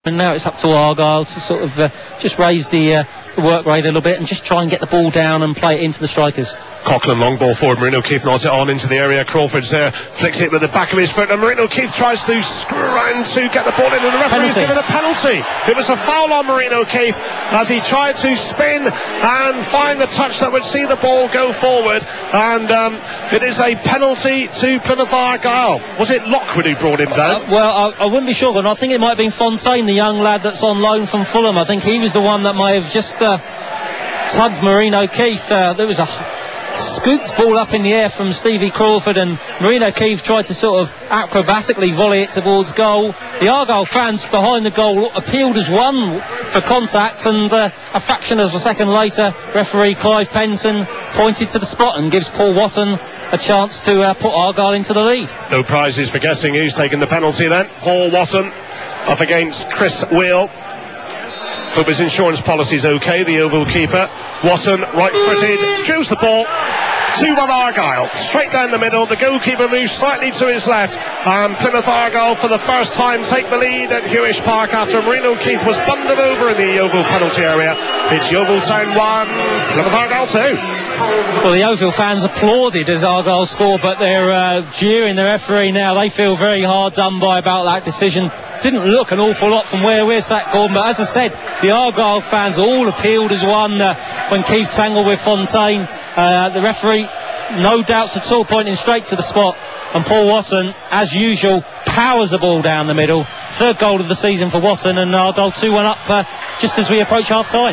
And now it's up to Argyle to sort of just raise the work rate a little bit and just try and get the ball down and play it into the strikers. Coughlin, long ball forward. Marino Keith nods it on into the area. Crawford's there, flicks it with the back of his foot, and Marino Keith tries to screw around to get the ball in, and the referee's given a penalty. It was a foul on Marino Keith as he tried to spin and find the touch that would see the ball go forward, and it is a penalty to Plymouth Argyle. Was it Lockwood who brought him down? I wouldn't be sure, and I think it might have been Fontaine, the young lad that's on loan from Fulham. I think he was the one that might have just tugged Marino Keith. There was a scooped ball up in the air from Stevie Crawford, and Marino Keith tried to sort of acrobatically volley it towards goal. The Argyle fans behind the goal appealed as one for contact, and a fraction of a second later, referee Clive Penton pointed to the spot and gives Paul Watson a chance to put Argyle into the lead. No prizes for guessing who's taken the penalty then. Paul Watson up against Chris Wheel. Hope his insurance policy's okay, the Oval keeper. Watson, right-footed, chews the ball. 2-1 Argyle, straight down the middle. The goalkeeper moves slightly to his left, and Plymouth Argyle for the first time take the lead at Hewish Park after Marino Keith was bundled over in the Oval penalty area. It's Yeovil Town 1, Plymouth Argyle 2. Well, the Yeovil fans applauded as Argyle scored, but they're jeering the referee now. They feel very hard done by about that decision. Didn't look an awful lot from where we're sat, Gordon, but as I said, the Argyle fans all appealed as one when Keith tangled with Fontaine. The referee, no doubts at all, pointing straight to the spot, and Paul Watson, as usual, powers the ball down the middle. Third goal of the season for Watson, and Argyle 2-1 up just as we approach half time.